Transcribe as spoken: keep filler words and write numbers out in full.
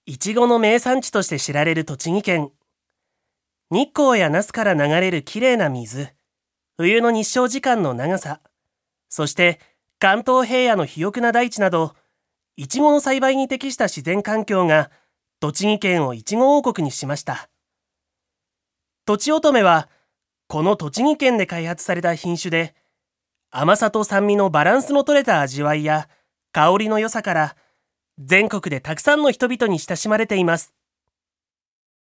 いちごの名産地として知られる栃木県。日光や那須から流れるきれいな水、冬の日照時間の長さ、そして関東平野の肥沃な大地など、いちごの栽培に適した自然環境が栃木県をいちご王国にしました。とちおとめは、この栃木県で開発された品種で、甘さと酸味のバランスの取れた味わいや香りの良さから、全国でたくさんの人々に親しまれています。